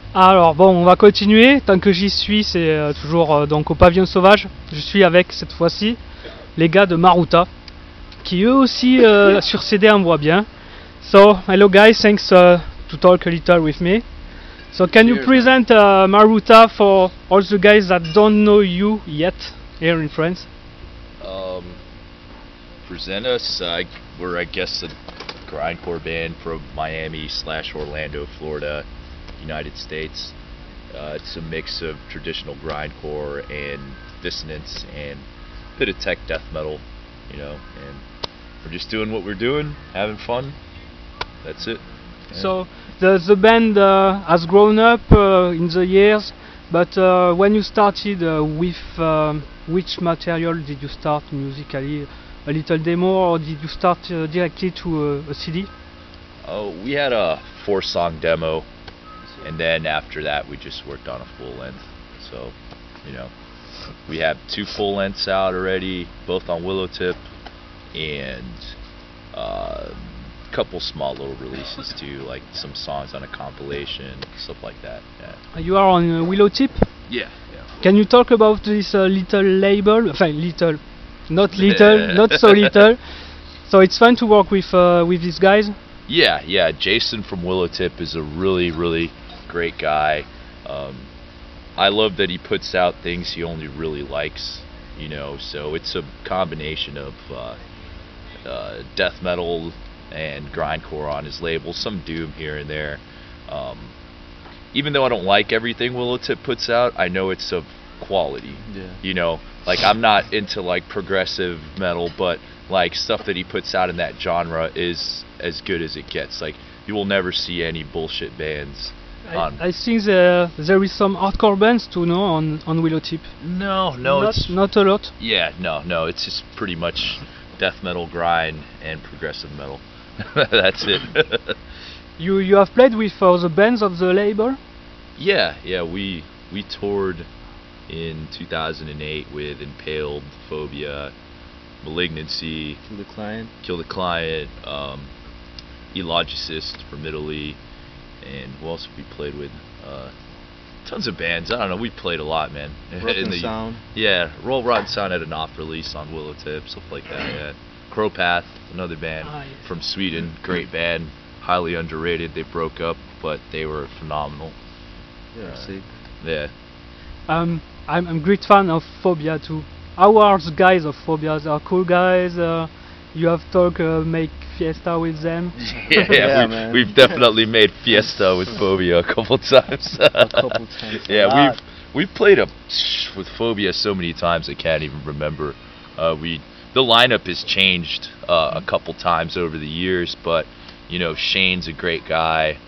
Alors bon, on va continuer. Tant que j'y suis, c'est toujours donc au Pavillon Sauvage. Je suis avec cette fois-ci les gars de Maruta, qui eux aussi sur CD on voit bien. So hello guys, thanks to talk a little with me. So can you Cheers, present Maruta for all the guys that don't know you yet here in France? Present us. We're, I guess, a grindcore band from Miami / Orlando, Florida, United States. It's a mix of traditional grindcore and dissonance and a bit of tech death metal, and we're just doing what we're doing, having fun. That's it. Yeah. So the band has grown up in the years, but when you started with which material did you start musically? A little demo, or did you start directly to a CD? Oh, we had a 4-song demo, and then after that we just worked on a full length. So, we have 2 full lengths out already, both on Willowtip, and a couple small little releases too, like some songs on a compilation, stuff like that. Yeah. You are on Willowtip? Yeah. Can you talk about this little label? Enfin, little, not little, not so little. So it's fun to work with these guys? Yeah. Jason from Willowtip is a really, really great guy. I love that he puts out things he only really likes, so it's a combination of death metal and grindcore on his label, some doom here and there. Even though I don't like everything Willowtip puts out, I know it's of quality. Yeah. Like I'm not into like progressive metal, but like stuff that he puts out in that genre is as good as it gets. Like you will never see any bullshit bands on. I think there is some hardcore bands too, no, on Willowtip. No, it's not a lot. Yeah, no, it's just pretty much death metal, grind, and progressive metal. That's it. You have played with the bands of the label? Yeah, we toured in 2008 with Impaled, Phobia, Malignancy, Kill the Client, Elogicist from Italy, and who else have we played with? Tons of bands. I don't know, we played a lot, man. Rotten Sound. Yeah, Roll Rotten Sound had an off release on Willowtip, stuff like that, yeah. Crowpath, another band from Sweden, great band, highly underrated. They broke up, but they were phenomenal. Yeah. I'm a great fan of Phobia too. How are the guys of Phobia? They are cool guys. You have make fiesta with them. Yeah, we've definitely made fiesta with Phobia a couple times. Yeah, we've played with Phobia so many times I can't even remember. The lineup has changed a couple times over the years, but Shane's a great guy.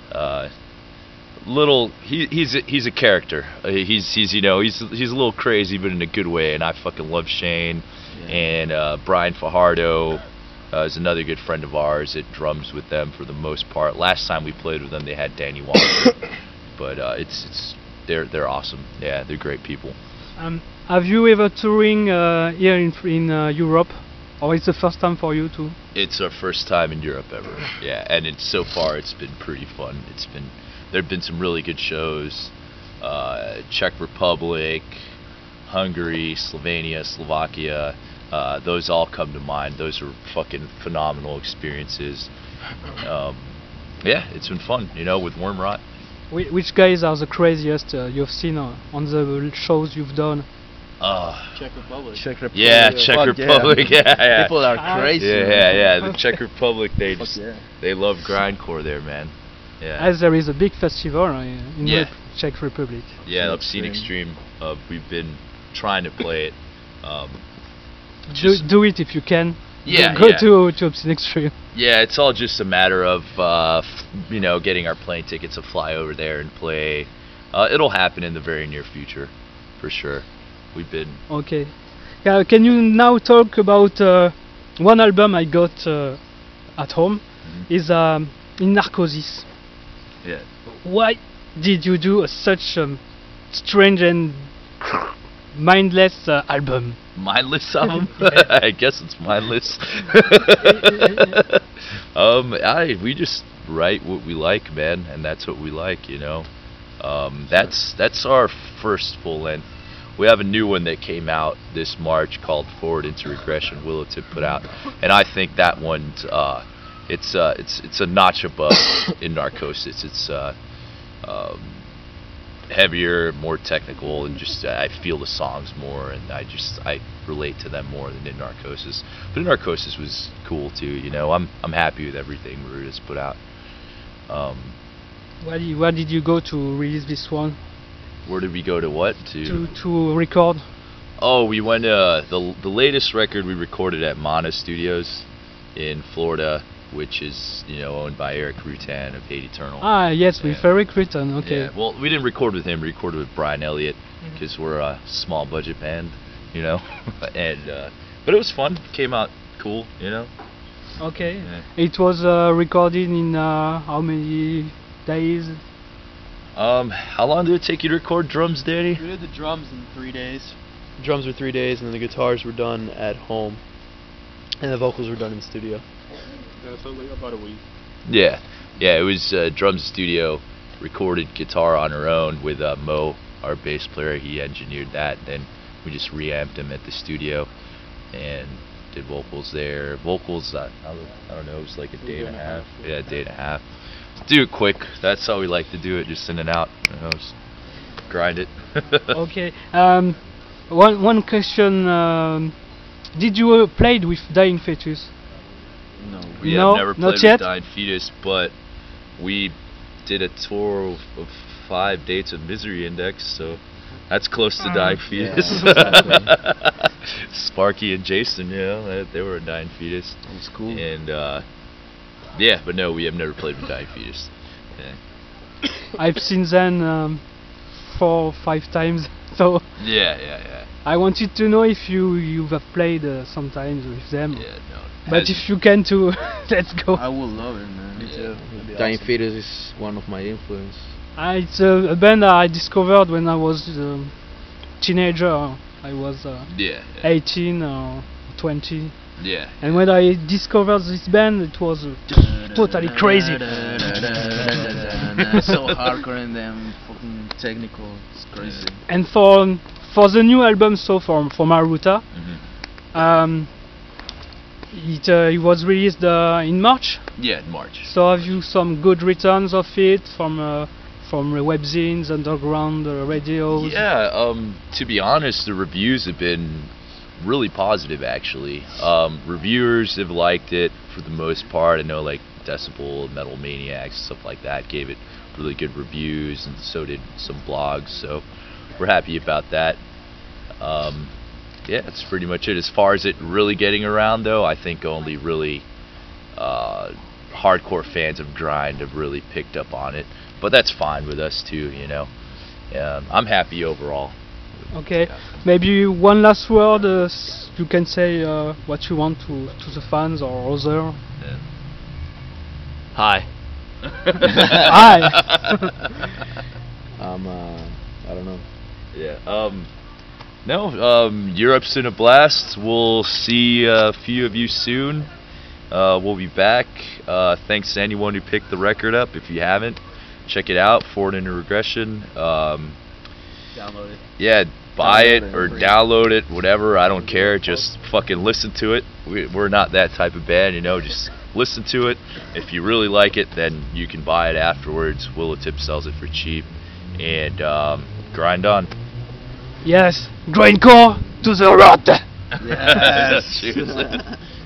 He's a character. He's a little crazy, but in a good way, and I fucking love Shane. Yeah. And Brian Fajardo is another good friend of ours. It drums with them for the most part. Last time we played with them, they had Danny Walker, but they're awesome. Yeah, they're great people. Have you ever touring here in Europe, or it's the first time for you too? It's our first time in Europe ever. Yeah, and so far it's been pretty fun. There've been some really good shows. Czech Republic, Hungary, Slovenia, Slovakia. Those all come to mind. Those are fucking phenomenal experiences. Yeah, it's been fun, with Wormrot. Which guys are the craziest you've seen on the shows you've done? Czech Republic. Yeah, Czech Republic. Yeah. People are crazy. Yeah. The Czech Republic, they love grindcore there, man. Yeah. As there is a big festival in the Czech Republic. Yeah, Obscene Extreme. We've been trying to play it. Do it if you can. Yeah. Go to Obscene Extreme. Yeah, it's all just a matter of getting our plane tickets to fly over there and play. It'll happen in the very near future, for sure. We've been okay. Yeah, can you now talk about one album I got at home? Is In Narcosis. Yeah. Why did you do such a strange and mindless album? Mindless album? I guess it's mindless. We just write what we like, man, and that's what we like, That's our first full length. We have a new one that came out this March called Forward into Regression. Willow Tip put out, and I think that one's it's a notch above in Narcosis. It's heavier, more technical, and just I feel the songs more, and I relate to them more than in Narcosis. But in Narcosis was cool too. You know, I'm happy with everything Maruta's put out. Where did you go to release this one? Where did we go to what To record? Oh, we went the latest record we recorded at Mana Studios in Florida, which is owned by Eric Rutan of Hate Eternal. Ah, yes, with Eric Rutan. Okay. Yeah. Well, we didn't record with him. We recorded with Brian Elliott because we're a small budget band, and but it was fun. Came out cool, Okay. Yeah. It was recorded in how many days? How long did it take you to record drums, Danny? We did the drums in 3 days. Drums were 3 days, and then the guitars were done at home, and the vocals were done in the studio. So like about a week. Yeah, it was drums studio, recorded guitar on our own with Mo, our bass player. He engineered that. Then we just reamped him at the studio and did vocals there. Vocals, I don't know, it was like a day and a half. Yeah, a day and a half. Do it quick. That's how we like to do it, just in and out. Just grind it. Okay. One question. Did you played with Dying Fetus? No. We No, have never not played yet? with Dying Fetus, but we did a tour of 5 dates of Misery Index, so that's close to Dying Fetus. exactly. Sparky and Jason, they were a Dying Fetus. That was cool. And yeah, but no, we have never played with Dying Fetus. Yeah. I've seen them 4 or 5 times, so Yeah. I wanted to know if you have played sometimes with them. Yeah, no. But if you can too, let's go. I would love it, man. Me too. Dying Fetus is one of my influence. It's a band I discovered when I was a teenager. I was Yeah. 18 or 20. Yeah. And when I discovered this band, it was totally crazy. So hardcore and then fucking technical. It's crazy. And for the new album, so from Maruta, it was released in March. Yeah, in March. So have you some good returns of it from webzines, underground radios? Yeah, to be honest, the reviews have been really positive, actually. Reviewers have liked it for the most part. I know, like, Decibel, Metal Maniacs, stuff like that gave it really good reviews, and so did some blogs, so we're happy about that. Yeah, that's pretty much it. As far as it really getting around, though, I think only really hardcore fans of grind have really picked up on it, but that's fine with us too, I'm happy overall. Okay, maybe one last word. You can say what you want to the fans or other. Yeah. Hi. Hi. I don't know. Yeah. No. Europe's in a blast. We'll see a few of you soon. We'll be back. Thanks to anyone who picked the record up. If you haven't, check it out. Forward into Regression. Download it. Yeah, buy it Download it or free. download it, whatever. I don't care. Just fucking listen to it. We're not that type of band, Just listen to it. If you really like it, then you can buy it afterwards. Willow Tip sells it for cheap. And grind on. Yes, grindcore to the rot. Yes. Cheers.